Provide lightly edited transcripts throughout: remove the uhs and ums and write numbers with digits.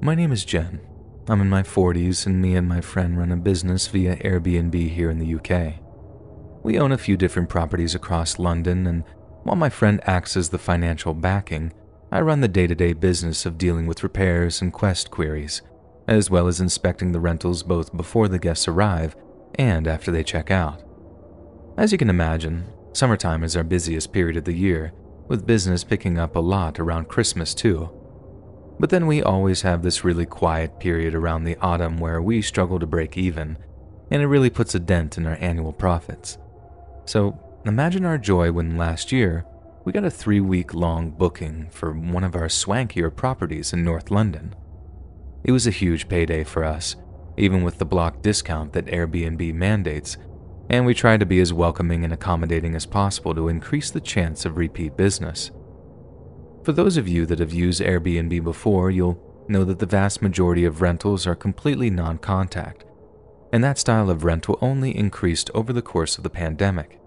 My name is Jen. I'm in my 40s and me and my friend run a business via Airbnb here in the UK. We own a few different properties across London, and while my friend acts as the financial backing, I run the day-to-day business of dealing with repairs and quest queries, as well as inspecting the rentals both before the guests arrive and after they check out. As you can imagine, summertime is our busiest period of the year, with business picking up a lot around Christmas too. But then we always have this really quiet period around the autumn where we struggle to break even, and it really puts a dent in our annual profits. So imagine our joy when last year we got a 3-week-long booking for one of our swankier properties in North London. It was a huge payday for us, even with the block discount that Airbnb mandates, and we tried to be as welcoming and accommodating as possible to increase the chance of repeat business. For those of you that have used Airbnb before, you'll know that the vast majority of rentals are completely non-contact, and that style of rental only increased over the course of the pandemic.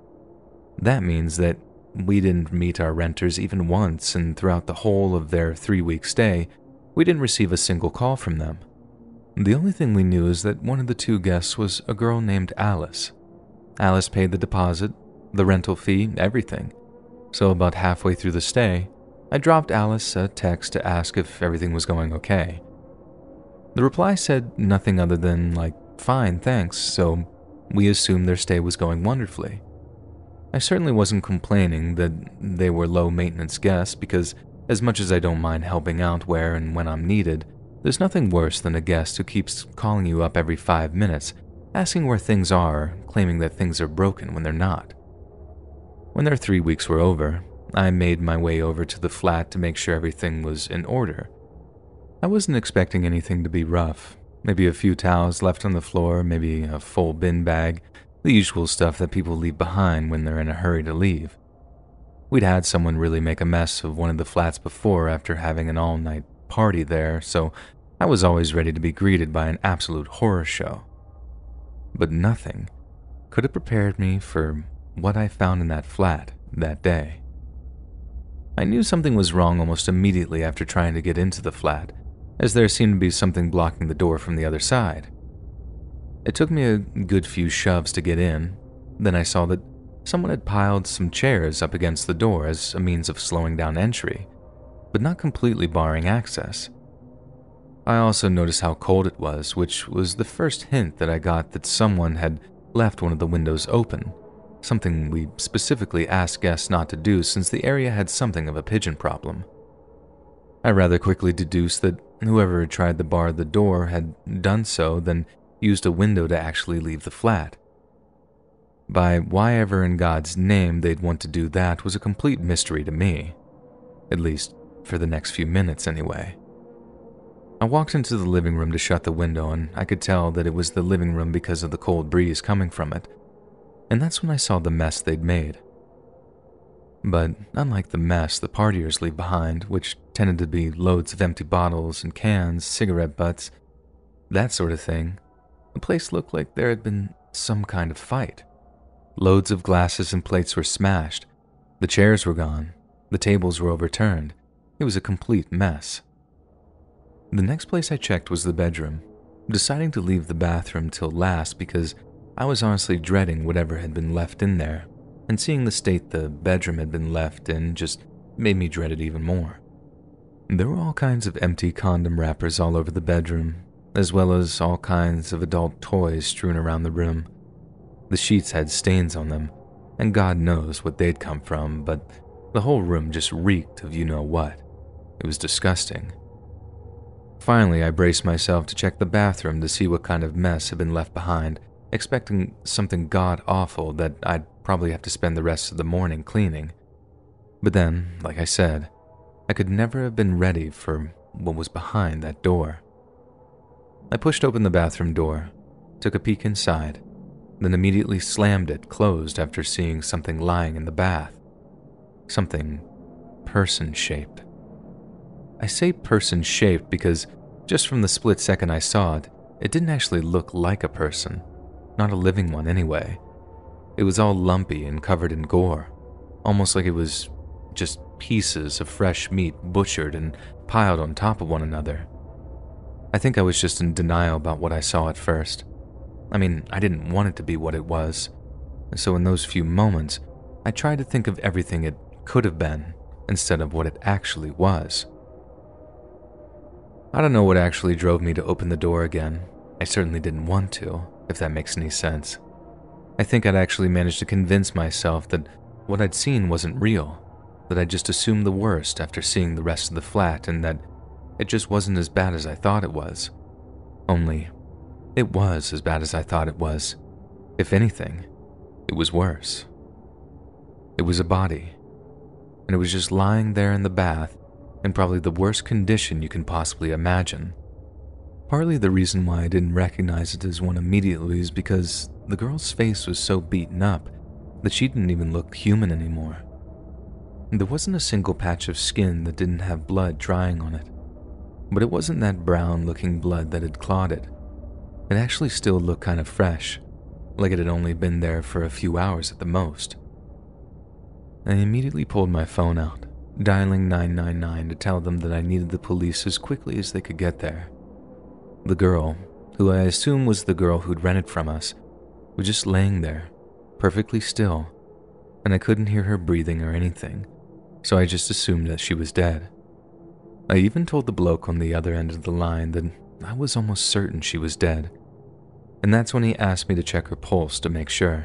That means that we didn't meet our renters even once, and throughout the whole of their 3-week stay, we didn't receive a single call from them. The only thing we knew is that one of the 2 guests was a girl named Alice. Alice paid the deposit, the rental fee, everything. So about halfway through the stay, I dropped Alice a text to ask if everything was going okay. The reply said nothing other than, fine, thanks, so we assumed their stay was going wonderfully. I certainly wasn't complaining that they were low-maintenance guests because, as much as I don't mind helping out where and when I'm needed, there's nothing worse than a guest who keeps calling you up every 5 minutes, asking where things are, claiming that things are broken when they're not. When their 3 weeks were over, I made my way over to the flat to make sure everything was in order. I wasn't expecting anything to be rough. Maybe a few towels left on the floor, maybe a full bin bag, the usual stuff that people leave behind when they're in a hurry to leave. We'd had someone really make a mess of one of the flats before after having an all-night party there, so I was always ready to be greeted by an absolute horror show. But nothing could have prepared me for what I found in that flat that day. I knew something was wrong almost immediately after trying to get into the flat, as there seemed to be something blocking the door from the other side. It took me a good few shoves to get in, then I saw that someone had piled some chairs up against the door as a means of slowing down entry, but not completely barring access. I also noticed how cold it was, which was the first hint that I got that someone had left one of the windows open, something we specifically asked guests not to do since the area had something of a pigeon problem. I rather quickly deduced that whoever had tried to bar the door had done so, then used a window to actually leave the flat. By why ever in God's name they'd want to do that was a complete mystery to me, at least for the next few minutes anyway. I walked into the living room to shut the window, and I could tell that it was the living room because of the cold breeze coming from it, and that's when I saw the mess they'd made. But unlike the mess the partiers leave behind, which tended to be loads of empty bottles and cans, cigarette butts, that sort of thing, the place looked like there had been some kind of fight. Loads of glasses and plates were smashed, the chairs were gone, the tables were overturned. It was a complete mess. The next place I checked was the bedroom, deciding to leave the bathroom till last because I was honestly dreading whatever had been left in there, and seeing the state the bedroom had been left in just made me dread it even more. There were all kinds of empty condom wrappers all over the bedroom, as well as all kinds of adult toys strewn around the room. The sheets had stains on them, and God knows what they'd come from, but the whole room just reeked of you-know-what. It was disgusting. Finally, I braced myself to check the bathroom to see what kind of mess had been left behind, expecting something god-awful that I'd probably have to spend the rest of the morning cleaning. But then, like I said, I could never have been ready for what was behind that door. I pushed open the bathroom door, took a peek inside, then immediately slammed it closed after seeing something lying in the bath. Something person-shaped. I say person-shaped because just from the split second I saw it, it didn't actually look like a person, not a living one anyway. It was all lumpy and covered in gore, almost like it was just pieces of fresh meat butchered and piled on top of one another. I think I was just in denial about what I saw at first. I mean, I didn't want it to be what it was. So in those few moments, I tried to think of everything it could have been instead of what it actually was. I don't know what actually drove me to open the door again. I certainly didn't want to, if that makes any sense. I think I'd actually managed to convince myself that what I'd seen wasn't real, that I'd just assumed the worst after seeing the rest of the flat, and that it just wasn't as bad as I thought it was. Only, it was as bad as I thought it was. If anything, it was worse. It was a body, and it was just lying there in the bath in probably the worst condition you can possibly imagine. Partly the reason why I didn't recognize it as one immediately is because the girl's face was so beaten up that she didn't even look human anymore. There wasn't a single patch of skin that didn't have blood drying on it, but it wasn't that brown-looking blood that had clotted. It actually still looked kind of fresh, like it had only been there for a few hours at the most. I immediately pulled my phone out, dialing 999 to tell them that I needed the police as quickly as they could get there. The girl, who I assume was the girl who'd rented from us, was just laying there, perfectly still, and I couldn't hear her breathing or anything, so I just assumed that she was dead. I even told the bloke on the other end of the line that I was almost certain she was dead, and that's when he asked me to check her pulse to make sure.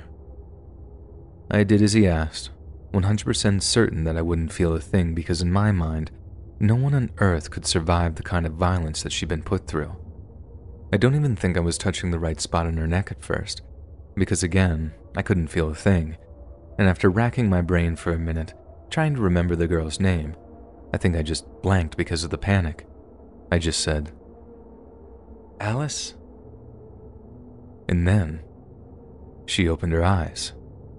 I did as he asked, 100% certain that I wouldn't feel a thing because in my mind, no one on earth could survive the kind of violence that she'd been put through. I don't even think I was touching the right spot on her neck at first, because again, I couldn't feel a thing, and after racking my brain for a minute, trying to remember the girl's name, I think I just blanked because of the panic. I just said, "Alice?" And then, she opened her eyes.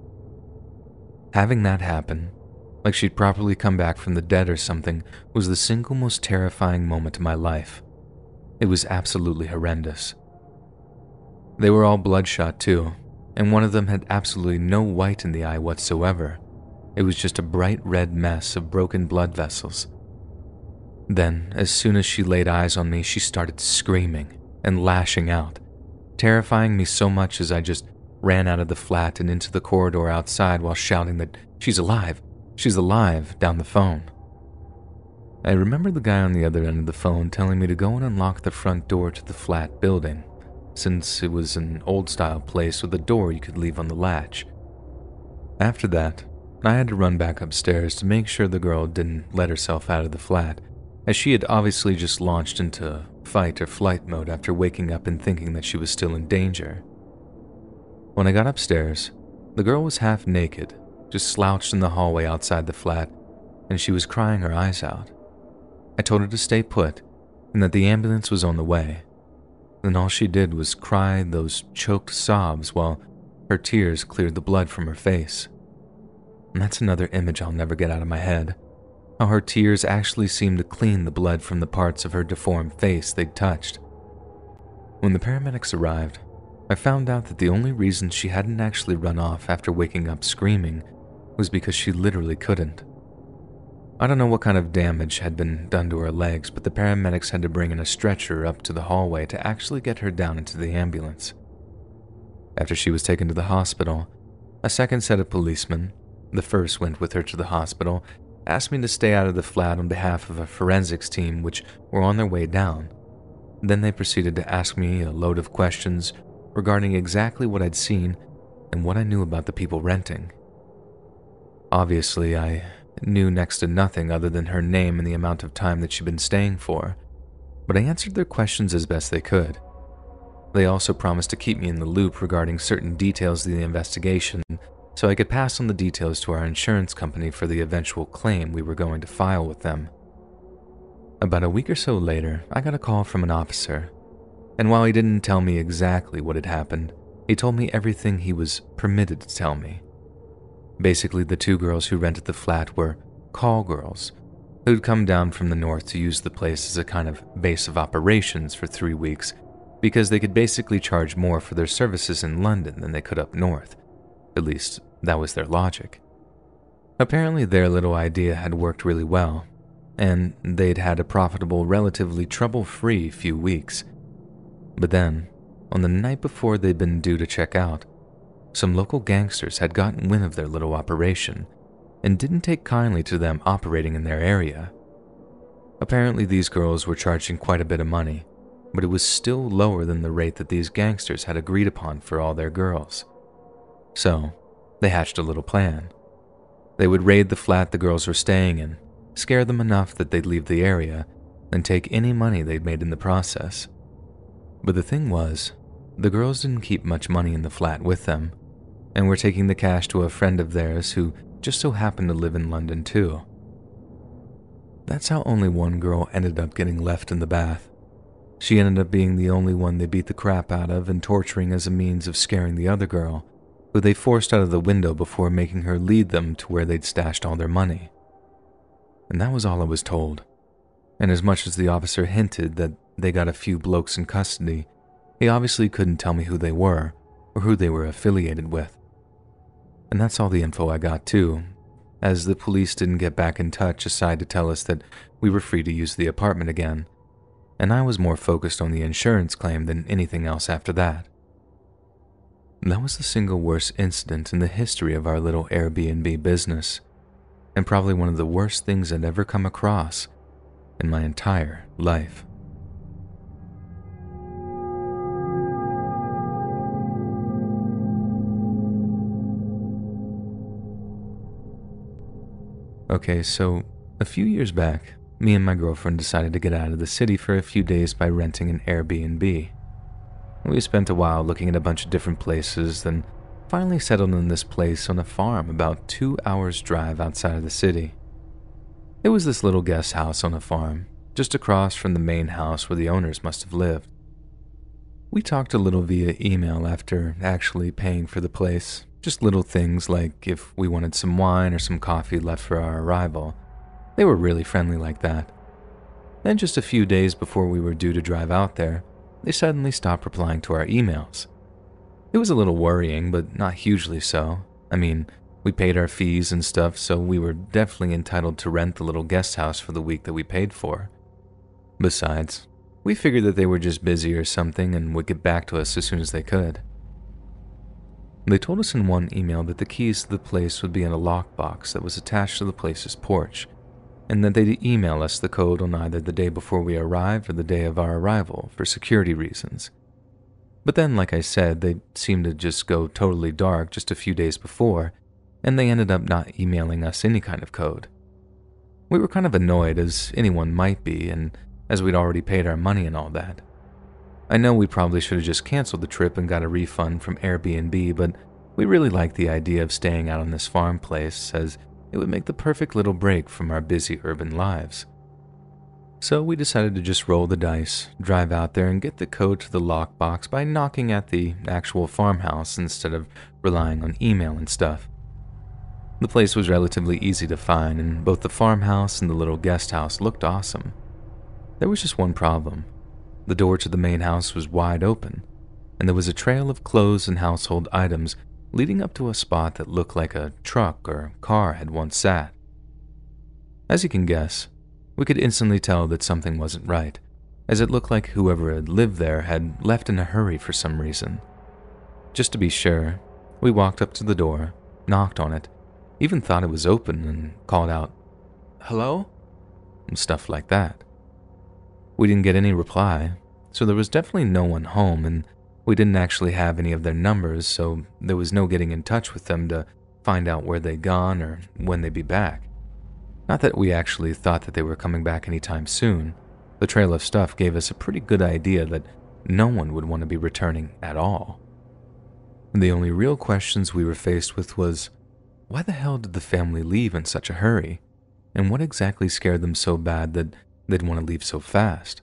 Having that happen, like she'd properly come back from the dead or something, was the single most terrifying moment of my life. It was absolutely horrendous. They were all bloodshot too, and one of them had absolutely no white in the eye whatsoever. It was just a bright red mess of broken blood vessels. Then, as soon as she laid eyes on me, she started screaming and lashing out, terrifying me so much as I just ran out of the flat and into the corridor outside while shouting that she's alive down the phone. I remember the guy on the other end of the phone telling me to go and unlock the front door to the flat building, since it was an old-style place with a door you could leave on the latch. After that, I had to run back upstairs to make sure the girl didn't let herself out of the flat, as she had obviously just launched into fight or flight mode after waking up and thinking that she was still in danger. When I got upstairs, the girl was half naked, just slouched in the hallway outside the flat, and she was crying her eyes out. I told her to stay put and that the ambulance was on the way. Then all she did was cry those choked sobs while her tears cleared the blood from her face. And that's another image I'll never get out of my head. How her tears actually seemed to clean the blood from the parts of her deformed face they'd touched. When the paramedics arrived, I found out that the only reason she hadn't actually run off after waking up screaming was because she literally couldn't. I don't know what kind of damage had been done to her legs, but the paramedics had to bring in a stretcher up to the hallway to actually get her down into the ambulance. After she was taken to the hospital, a second set of policemen, the first went with her to the hospital, asked me to stay out of the flat on behalf of a forensics team which were on their way down. Then they proceeded to ask me a load of questions regarding exactly what I'd seen and what I knew about the people renting. Obviously, I knew next to nothing other than her name and the amount of time that she'd been staying for, but I answered their questions as best they could. They also promised to keep me in the loop regarding certain details of the investigation so I could pass on the details to our insurance company for the eventual claim we were going to file with them. About a week or so later, I got a call from an officer, and while he didn't tell me exactly what had happened, he told me everything he was permitted to tell me. Basically, the two girls who rented the flat were call girls who'd come down from the north to use the place as a kind of base of operations for 3 weeks because they could basically charge more for their services in London than they could up north. At least, that was their logic. Apparently, their little idea had worked really well, and they'd had a profitable, relatively trouble-free few weeks. But then, on the night before they'd been due to check out, some local gangsters had gotten wind of their little operation and didn't take kindly to them operating in their area. Apparently these girls were charging quite a bit of money, but it was still lower than the rate that these gangsters had agreed upon for all their girls. So, they hatched a little plan. They would raid the flat the girls were staying in, scare them enough that they'd leave the area, and take any money they'd made in the process. But the thing was, the girls didn't keep much money in the flat with them, and were taking the cash to a friend of theirs who just so happened to live in London too. That's how only one girl ended up getting left in the bath. She ended up being the only one they beat the crap out of and torturing as a means of scaring the other girl, who they forced out of the window before making her lead them to where they'd stashed all their money. And that was all I was told. And as much as the officer hinted that they got a few blokes in custody, he obviously couldn't tell me who they were or who they were affiliated with. And that's all the info I got too, as the police didn't get back in touch aside to tell us that we were free to use the apartment again, and I was more focused on the insurance claim than anything else after that. That was the single worst incident in the history of our little Airbnb business, and probably one of the worst things I'd ever come across in my entire life. Okay, so a few years back, me and my girlfriend decided to get out of the city for a few days by renting an Airbnb. We spent a while looking at a bunch of different places, then finally settled in this place on a farm about 2 hours' drive outside of the city. It was this little guest house on a farm, just across from the main house where the owners must have lived. We talked a little via email after actually paying for the place. Just little things like if we wanted some wine or some coffee left for our arrival. They were really friendly like that. Then just a few days before we were due to drive out there, they suddenly stopped replying to our emails. It was a little worrying, but not hugely so. I mean, we paid our fees and stuff, so we were definitely entitled to rent the little guest house for the week that we paid for. Besides, we figured that they were just busy or something and would get back to us as soon as they could. They told us in one email that the keys to the place would be in a lockbox that was attached to the place's porch, and that they'd email us the code on either the day before we arrived or the day of our arrival for security reasons. But then, like I said, they seemed to just go totally dark just a few days before, and they ended up not emailing us any kind of code. We were kind of annoyed, as anyone might be, and as we'd already paid our money and all that. I know we probably should have just canceled the trip and got a refund from Airbnb, but we really liked the idea of staying out on this farm place, as it would make the perfect little break from our busy urban lives. So we decided to just roll the dice, drive out there and get the code to the lockbox by knocking at the actual farmhouse instead of relying on email and stuff. The place was relatively easy to find, and both the farmhouse and the little guest house looked awesome. There was just one problem. The door to the main house was wide open, and there was a trail of clothes and household items leading up to a spot that looked like a truck or car had once sat. As you can guess, we could instantly tell that something wasn't right, as it looked like whoever had lived there had left in a hurry for some reason. Just to be sure, we walked up to the door, knocked on it, even thought it was open and called out, "Hello?" and stuff like that. We didn't get any reply, so there was definitely no one home, and we didn't actually have any of their numbers, so there was no getting in touch with them to find out where they'd gone or when they'd be back. Not that we actually thought that they were coming back anytime soon. The trail of stuff gave us a pretty good idea that no one would want to be returning at all. The only real questions we were faced with was, why the hell did the family leave in such a hurry? And what exactly scared them so bad that they'd want to leave so fast?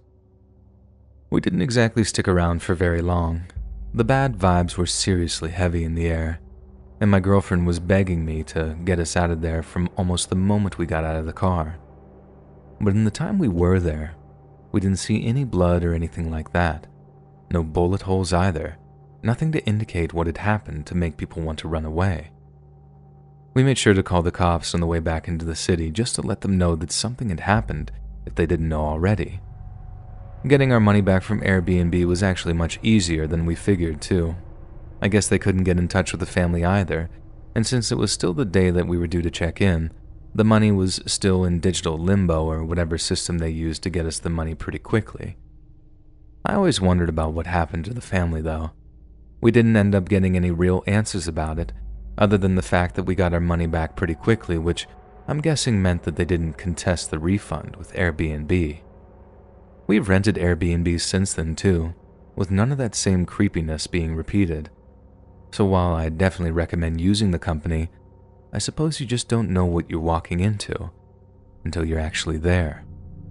We didn't exactly stick around for very long. The bad vibes were seriously heavy in the air, and my girlfriend was begging me to get us out of there from almost the moment we got out of the car. But in the time we were there, we didn't see any blood or anything like that. No bullet holes either, nothing to indicate what had happened to make people want to run away. We made sure to call the cops on the way back into the city just to let them know that something had happened if they didn't know already. Getting our money back from Airbnb was actually much easier than we figured, too. I guess they couldn't get in touch with the family either, and since it was still the day that we were due to check in, the money was still in digital limbo or whatever system they used to get us the money pretty quickly. I always wondered about what happened to the family, though. We didn't end up getting any real answers about it, other than the fact that we got our money back pretty quickly, which I'm guessing meant that they didn't contest the refund with Airbnb. We've rented Airbnb since then too, with none of that same creepiness being repeated. So while I definitely recommend using the company, I suppose you just don't know what you're walking into until you're actually there.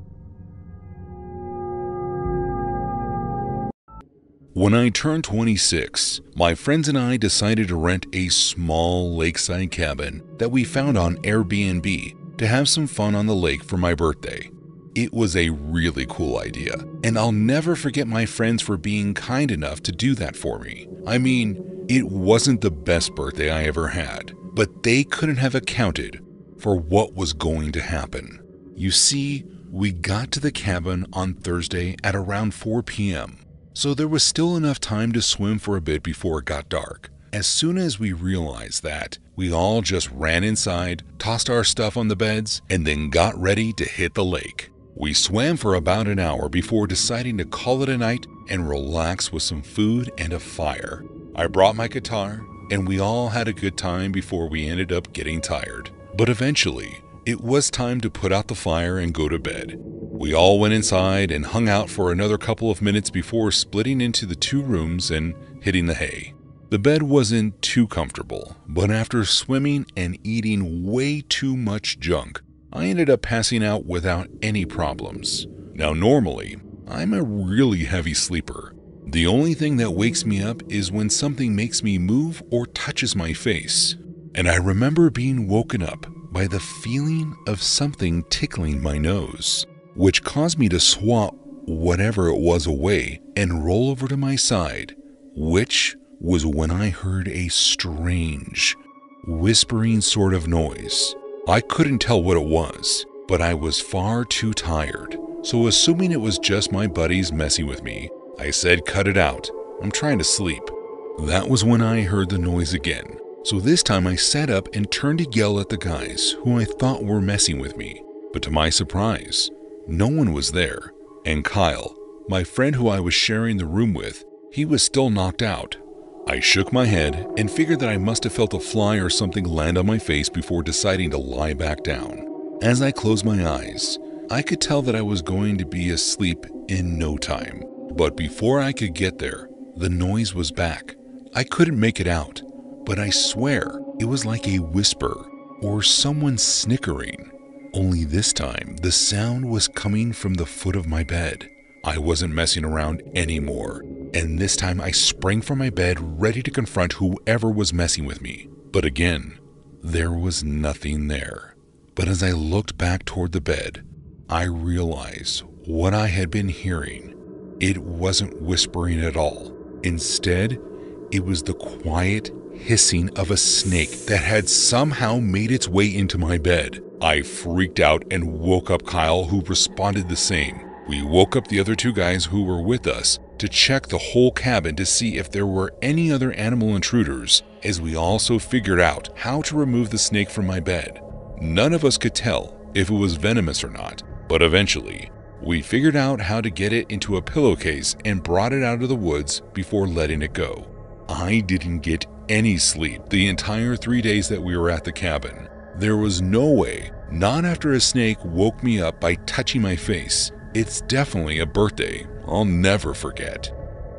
When I turned 26, my friends and I decided to rent a small lakeside cabin that we found on Airbnb to have some fun on the lake for my birthday. It was a really cool idea, and I'll never forget my friends for being kind enough to do that for me. I mean, it wasn't the best birthday I ever had, but they couldn't have accounted for what was going to happen. You see, we got to the cabin on Thursday at around 4 p.m., so there was still enough time to swim for a bit before it got dark. As soon as we realized that, we all just ran inside, tossed our stuff on the beds, and then got ready to hit the lake. We swam for about an hour before deciding to call it a night and relax with some food and a fire. I brought my guitar, and we all had a good time before we ended up getting tired. But eventually, it was time to put out the fire and go to bed. We all went inside and hung out for another couple of minutes before splitting into the 2 rooms and hitting the hay. The bed wasn't too comfortable, but after swimming and eating way too much junk, I ended up passing out without any problems. Now normally, I'm a really heavy sleeper. The only thing that wakes me up is when something makes me move or touches my face. And I remember being woken up by the feeling of something tickling my nose, which caused me to swat whatever it was away and roll over to my side, which was when I heard a strange, whispering sort of noise. I couldn't tell what it was, but I was far too tired, so assuming it was just my buddies messing with me, I said, "Cut it out, I'm trying to sleep." That was when I heard the noise again, so this time I sat up and turned to yell at the guys who I thought were messing with me, but to my surprise, no one was there, and Kyle, my friend who I was sharing the room with, he was still knocked out. I shook my head and figured that I must have felt a fly or something land on my face before deciding to lie back down. As I closed my eyes, I could tell that I was going to be asleep in no time. But before I could get there, the noise was back. I couldn't make it out, but I swear it was like a whisper or someone snickering. Only this time, the sound was coming from the foot of my bed. I wasn't messing around anymore, and this time I sprang from my bed ready to confront whoever was messing with me. But again, there was nothing there. But as I looked back toward the bed, I realized what I had been hearing. It wasn't whispering at all. Instead, it was the quiet hissing of a snake that had somehow made its way into my bed. I freaked out and woke up Kyle, who responded the same. We woke up the other 2 guys who were with us to check the whole cabin to see if there were any other animal intruders, as we also figured out how to remove the snake from my bed. None of us could tell if it was venomous or not, but eventually, we figured out how to get it into a pillowcase and brought it out of the woods before letting it go. I didn't get any sleep the entire 3 days that we were at the cabin. There was no way, not after a snake woke me up by touching my face. It's definitely a birthday I'll never forget.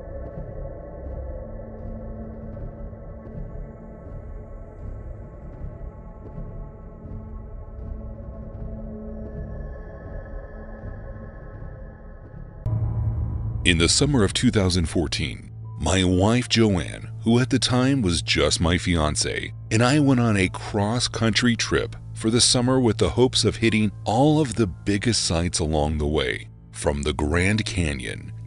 In the summer of 2014, my wife Joanne, who at the time was just my fiance, and I went on a cross-country trip for the summer with the hopes of hitting all of the biggest sights along the way, from the Grand Canyon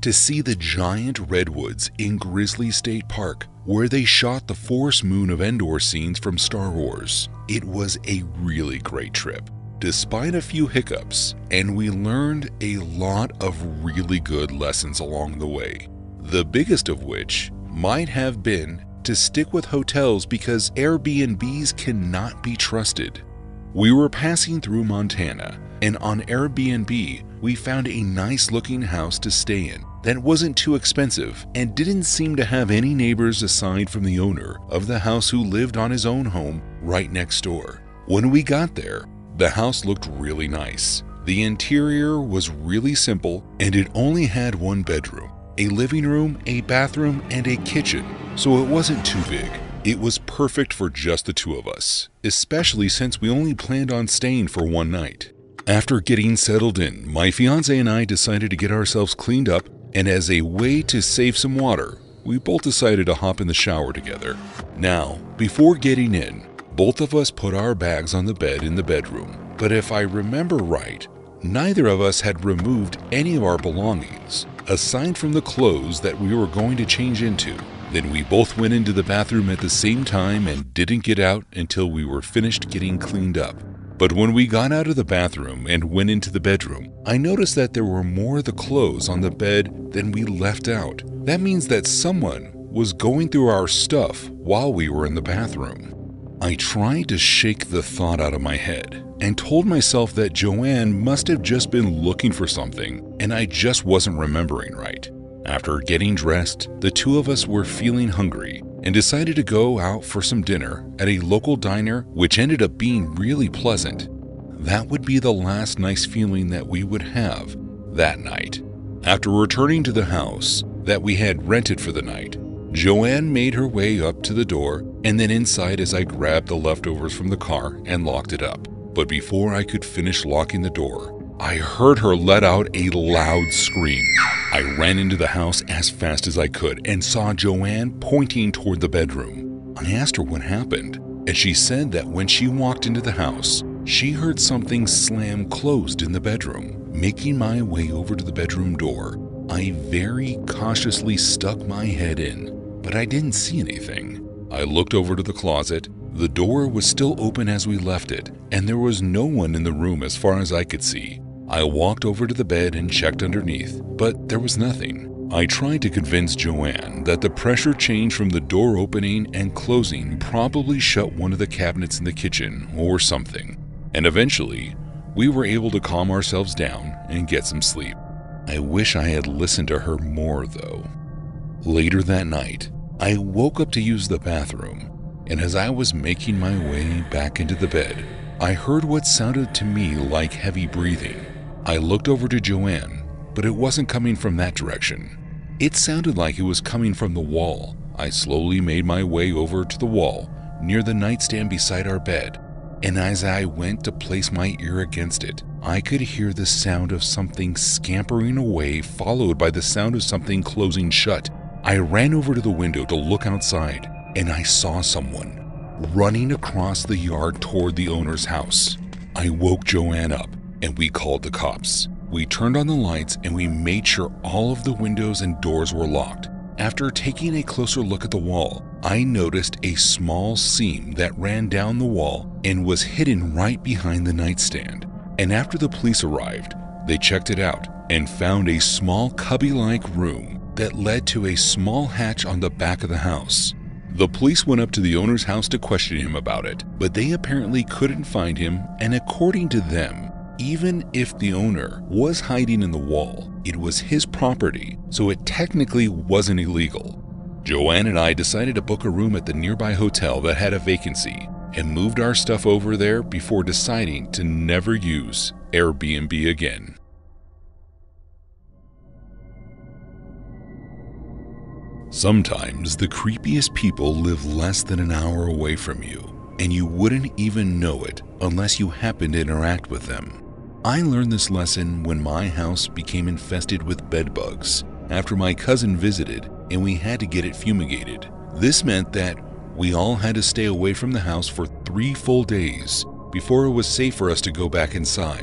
to see the giant redwoods in Grizzly State Park, where they shot the Forest Moon of Endor scenes from Star Wars. It was a really great trip, despite a few hiccups, and we learned a lot of really good lessons along the way. The biggest of which might have been to stick with hotels because Airbnbs cannot be trusted. We were passing through Montana, and on Airbnb, we found a nice looking house to stay in that wasn't too expensive and didn't seem to have any neighbors aside from the owner of the house who lived on his own home right next door. When we got there, the house looked really nice. The interior was really simple and it only had one bedroom, a living room, a bathroom, and a kitchen, so it wasn't too big. It was perfect for just the two of us, especially since we only planned on staying for one night. After getting settled in, my fiance and I decided to get ourselves cleaned up, and as a way to save some water, we both decided to hop in the shower together. Now, before getting in, both of us put our bags on the bed in the bedroom, but if I remember right, neither of us had removed any of our belongings, aside from the clothes that we were going to change into. Then we both went into the bathroom at the same time and didn't get out until we were finished getting cleaned up. But when we got out of the bathroom and went into the bedroom, I noticed that there were more of the clothes on the bed than we left out. That means that someone was going through our stuff while we were in the bathroom. I tried to shake the thought out of my head and told myself that Joanne must have just been looking for something and I just wasn't remembering right. After getting dressed, the two of us were feeling hungry and decided to go out for some dinner at a local diner, which ended up being really pleasant. That would be the last nice feeling that we would have that night. After returning to the house that we had rented for the night, Joanne made her way up to the door and then inside as I grabbed the leftovers from the car and locked it up. But before I could finish locking the door, I heard her let out a loud scream. I ran into the house as fast as I could and saw Joanne pointing toward the bedroom. I asked her what happened, and she said that when she walked into the house, she heard something slam closed in the bedroom. Making my way over to the bedroom door, I very cautiously stuck my head in, but I didn't see anything. I looked over to the closet. The door was still open as we left it, and there was no one in the room as far as I could see. I walked over to the bed and checked underneath, but there was nothing. I tried to convince Joanne that the pressure change from the door opening and closing probably shut one of the cabinets in the kitchen or something, and eventually, we were able to calm ourselves down and get some sleep. I wish I had listened to her more though. Later that night, I woke up to use the bathroom, and as I was making my way back into the bed, I heard what sounded to me like heavy breathing. I looked over to Joanne, but it wasn't coming from that direction. It sounded like it was coming from the wall. I slowly made my way over to the wall near the nightstand beside our bed, and as I went to place my ear against it, I could hear the sound of something scampering away, followed by the sound of something closing shut. I ran over to the window to look outside, and I saw someone running across the yard toward the owner's house. I woke Joanne up, and we called the cops. We turned on the lights and we made sure all of the windows and doors were locked. After taking a closer look at the wall, I noticed a small seam that ran down the wall and was hidden right behind the nightstand. And after the police arrived, they checked it out and found a small cubby-like room that led to a small hatch on the back of the house. The police went up to the owner's house to question him about it, but they apparently couldn't find him, and according to them, even if the owner was hiding in the wall, it was his property, so it technically wasn't illegal. Joanne and I decided to book a room at the nearby hotel that had a vacancy and moved our stuff over there before deciding to never use Airbnb again. Sometimes the creepiest people live less than an hour away from you, and you wouldn't even know it unless you happened to interact with them. I learned this lesson when my house became infested with bed bugs after my cousin visited and we had to get it fumigated. This meant that we all had to stay away from the house for 3 full days before it was safe for us to go back inside.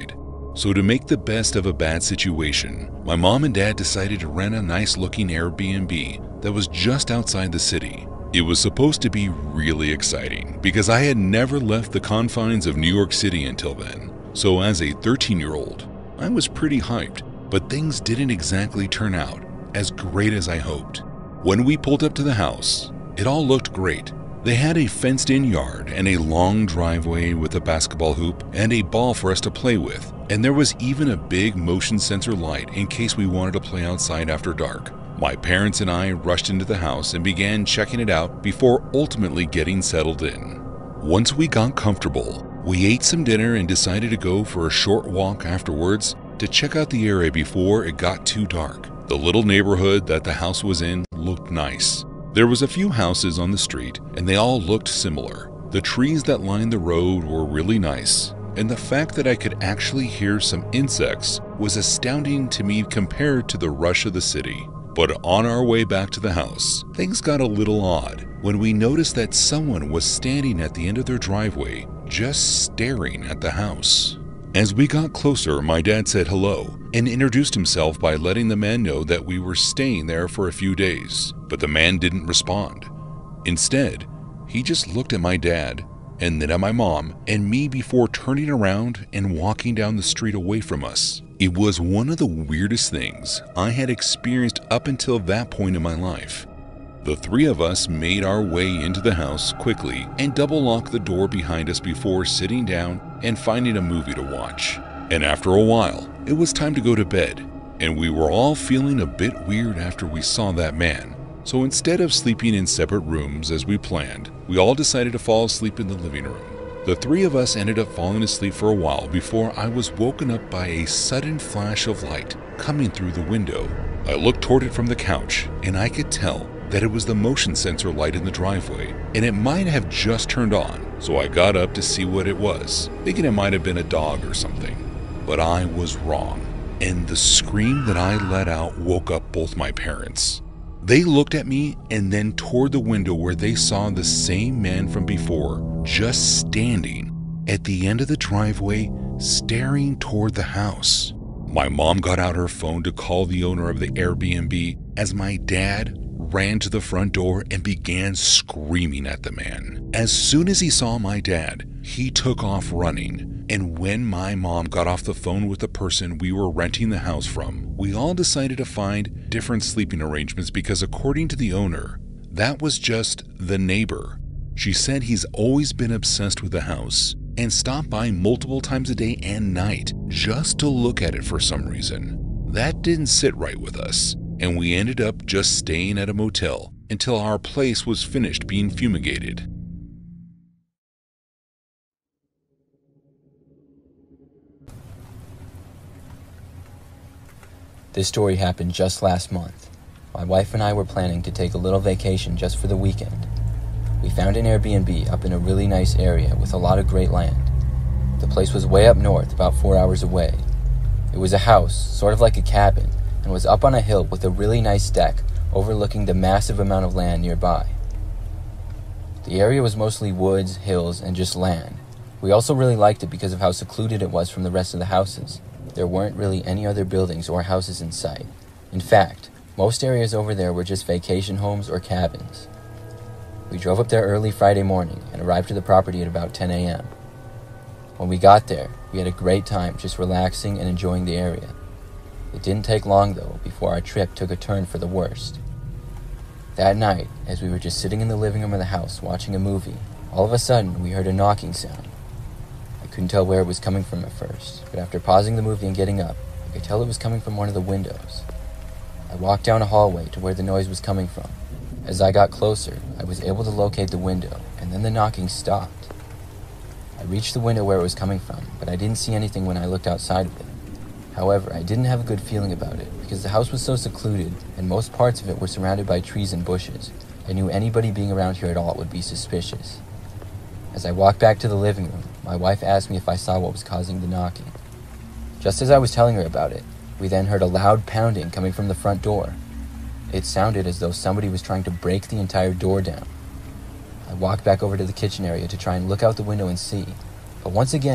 So to make the best of a bad situation, my mom and dad decided to rent a nice-looking Airbnb that was just outside the city. It was supposed to be really exciting because I had never left the confines of New York City until then. So as a 13-year-old, I was pretty hyped, but things didn't exactly turn out as great as I hoped. When we pulled up to the house, it all looked great. They had a fenced-in yard and a long driveway with a basketball hoop and a ball for us to play with, and there was even a big motion sensor light in case we wanted to play outside after dark. My parents and I rushed into the house and began checking it out before ultimately getting settled in. Once we got comfortable, we ate some dinner and decided to go for a short walk afterwards to check out the area before it got too dark. The little neighborhood that the house was in looked nice. There was a few houses on the street and they all looked similar. The trees that lined the road were really nice, and the fact that I could actually hear some insects was astounding to me compared to the rush of the city. But on our way back to the house, things got a little odd when we noticed that someone was standing at the end of their driveway, just staring at the house. As we got closer, my dad said hello and introduced himself by letting the man know that we were staying there for a few days, but the man didn't respond. Instead, he just looked at my dad and then at my mom and me before turning around and walking down the street away from us. It was one of the weirdest things I had experienced up until that point in my life. The three of us made our way into the house quickly and double-locked the door behind us before sitting down and finding a movie to watch. And after a while, it was time to go to bed, and we were all feeling a bit weird after we saw that man. So instead of sleeping in separate rooms as we planned, we all decided to fall asleep in the living room. The three of us ended up falling asleep for a while before I was woken up by a sudden flash of light coming through the window. I looked toward it from the couch, and I could tell that it was the motion sensor light in the driveway, and it might have just turned on, so I got up to see what it was, thinking it might have been a dog or something. But I was wrong, and the scream that I let out woke up both my parents. They looked at me and then toward the window where they saw the same man from before, just standing at the end of the driveway, staring toward the house. My mom got out her phone to call the owner of the Airbnb as my dad ran to the front door and began screaming at the man. As soon as he saw my dad, he took off running. And when my mom got off the phone with the person we were renting the house from, we all decided to find different sleeping arrangements because according to the owner, that was just the neighbor. She said he's always been obsessed with the house and stopped by multiple times a day and night just to look at it for some reason. That didn't sit right with us, and we ended up just staying at a motel until our place was finished being fumigated. This story happened just last month. My wife and I were planning to take a little vacation just for the weekend. We found an Airbnb up in a really nice area with a lot of great land. The place was way up north, about 4 hours away. It was a house, sort of like a cabin, and was up on a hill with a really nice deck overlooking the massive amount of land nearby. The area was mostly woods, hills, and just land. We also really liked it because of how secluded it was from the rest of the houses. There weren't really any other buildings or houses in sight. In fact, most areas over there were just vacation homes or cabins. We drove up there early Friday morning and arrived to the property at about 10 a.m. When we got there, we had a great time just relaxing and enjoying the area. It didn't take long, though, before our trip took a turn for the worst. That night, as we were just sitting in the living room of the house watching a movie, all of a sudden we heard a knocking sound. I couldn't tell where it was coming from at first, but after pausing the movie and getting up, I could tell it was coming from one of the windows. I walked down a hallway to where the noise was coming from. As I got closer, I was able to locate the window, and then the knocking stopped. I reached the window where it was coming from, but I didn't see anything when I looked outside of it. However, I didn't have a good feeling about it, because the house was so secluded, and most parts of it were surrounded by trees and bushes. I knew anybody being around here at all would be suspicious. As I walked back to the living room, my wife asked me if I saw what was causing the knocking. Just as I was telling her about it, we then heard a loud pounding coming from the front door. It sounded as though somebody was trying to break the entire door down. I walked back over to the kitchen area to try and look out the window and see, but once again,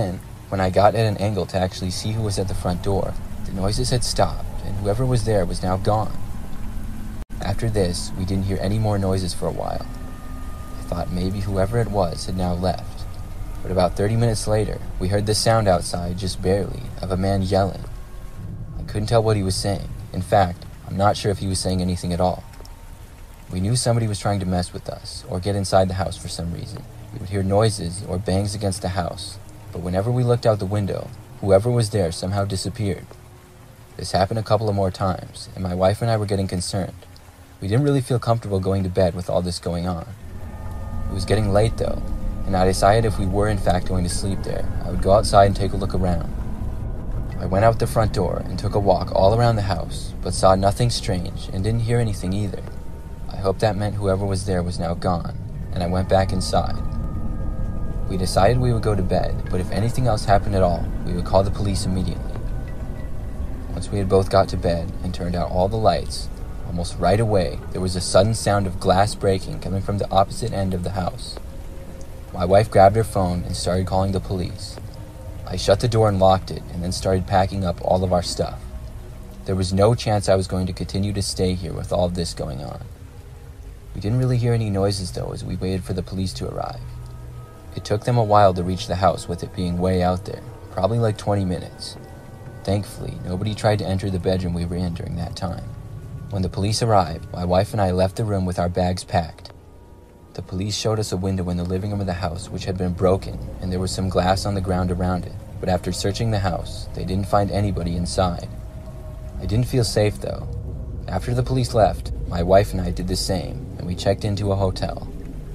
When I got at an angle to actually see who was at the front door, the noises had stopped, and whoever was there was now gone. After this, we didn't hear any more noises for a while. I thought maybe whoever it was had now left. But about 30 minutes later, we heard the sound outside, just barely, of a man yelling. I couldn't tell what he was saying. In fact, I'm not sure if he was saying anything at all. We knew somebody was trying to mess with us, or get inside the house for some reason. We would hear noises or bangs against the house, but whenever we looked out the window, whoever was there somehow disappeared. This happened a couple of more times, and my wife and I were getting concerned. We didn't really feel comfortable going to bed with all this going on. It was getting late though, and I decided if we were in fact going to sleep there, I would go outside and take a look around. I went out the front door and took a walk all around the house, but saw nothing strange and didn't hear anything either. I hoped that meant whoever was there was now gone, and I went back inside. We decided we would go to bed, but if anything else happened at all, we would call the police immediately. Once we had both got to bed and turned out all the lights, almost right away, there was a sudden sound of glass breaking coming from the opposite end of the house. My wife grabbed her phone and started calling the police. I shut the door and locked it, and then started packing up all of our stuff. There was no chance I was going to continue to stay here with all of this going on. We didn't really hear any noises though as we waited for the police to arrive. It took them a while to reach the house with it being way out there, probably like 20 minutes. Thankfully, nobody tried to enter the bedroom we were in during that time. When the police arrived, my wife and I left the room with our bags packed. The police showed us a window in the living room of the house which had been broken, and there was some glass on the ground around it, but after searching the house, they didn't find anybody inside. I didn't feel safe though. After the police left, my wife and I did the same, and we checked into a hotel.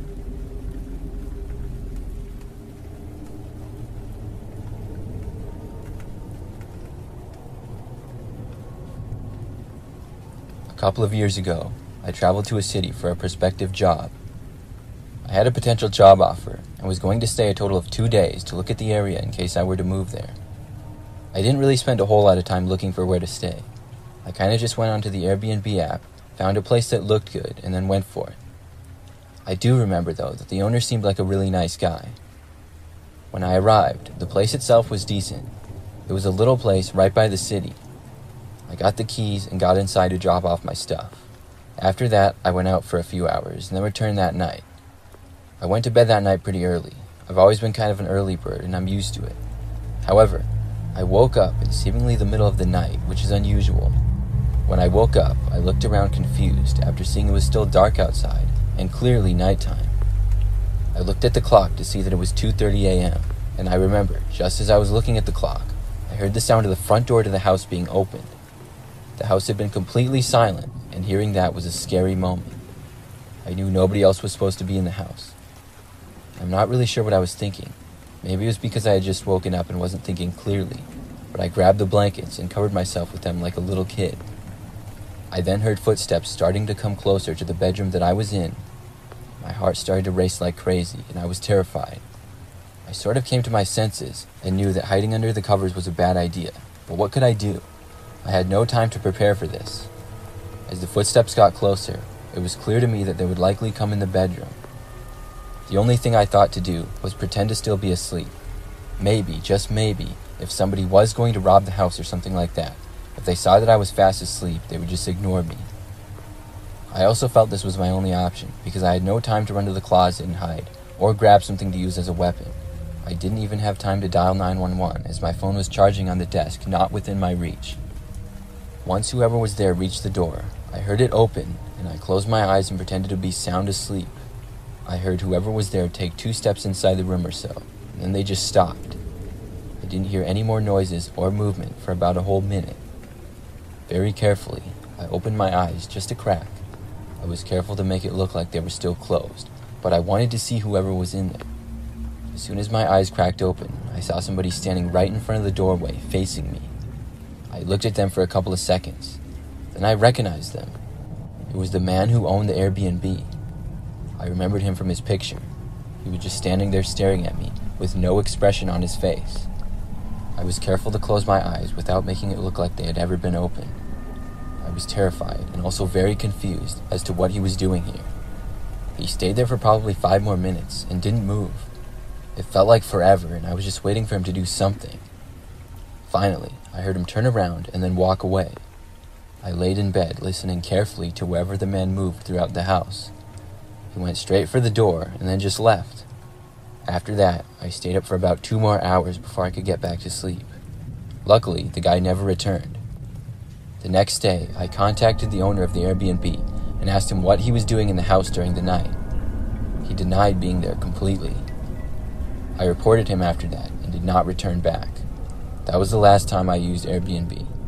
A couple of years ago, I traveled to a city for a prospective job. I had a potential job offer and was going to stay a total of 2 days to look at the area in case I were to move there. I didn't really spend a whole lot of time looking for where to stay. I kind of just went onto the Airbnb app, found a place that looked good, and then went for it. I do remember though that the owner seemed like a really nice guy. When I arrived, the place itself was decent. It was a little place right by the city. I got the keys and got inside to drop off my stuff. After that, I went out for a few hours and then returned that night. I went to bed that night pretty early. I've always been kind of an early bird and I'm used to it. However, I woke up in seemingly the middle of the night, which is unusual. When I woke up, I looked around confused after seeing it was still dark outside and clearly nighttime. I looked at the clock to see that it was 2:30 a.m., and I remember, just as I was looking at the clock, I heard the sound of the front door to the house being opened. The house had been completely silent, and hearing that was a scary moment. I knew nobody else was supposed to be in the house. I'm not really sure what I was thinking. Maybe it was because I had just woken up and wasn't thinking clearly, but I grabbed the blankets and covered myself with them like a little kid. I then heard footsteps starting to come closer to the bedroom that I was in. My heart started to race like crazy, and I was terrified. I sort of came to my senses and knew that hiding under the covers was a bad idea, but what could I do? I had no time to prepare for this. As the footsteps got closer, it was clear to me that they would likely come in the bedroom. The only thing I thought to do was pretend to still be asleep. Maybe, just maybe, if somebody was going to rob the house or something like that, if they saw that I was fast asleep, they would just ignore me. I also felt this was my only option, because I had no time to run to the closet and hide, or grab something to use as a weapon. I didn't even have time to dial 911, as my phone was charging on the desk, not within my reach. Once whoever was there reached the door, I heard it open, and I closed my eyes and pretended to be sound asleep. I heard whoever was there take 2 steps inside the room or so, and then they just stopped. I didn't hear any more noises or movement for about a whole minute. Very carefully, I opened my eyes just a crack. I was careful to make it look like they were still closed, but I wanted to see whoever was in there. As soon as my eyes cracked open, I saw somebody standing right in front of the doorway, facing me. I looked at them for a couple of seconds. Then I recognized them. It was the man who owned the Airbnb. I remembered him from his picture. He was just standing there staring at me, with no expression on his face. I was careful to close my eyes without making it look like they had ever been open. I was terrified and also very confused as to what he was doing here. He stayed there for probably 5 more minutes and didn't move. It felt like forever, and I was just waiting for him to do something. Finally, I heard him turn around and then walk away. I laid in bed, listening carefully to wherever the man moved throughout the house. He went straight for the door and then just left. After that, I stayed up for about 2 more hours before I could get back to sleep. Luckily, the guy never returned. The next day, I contacted the owner of the Airbnb and asked him what he was doing in the house during the night. He denied being there completely. I reported him after that and did not return back. That was the last time I used Airbnb.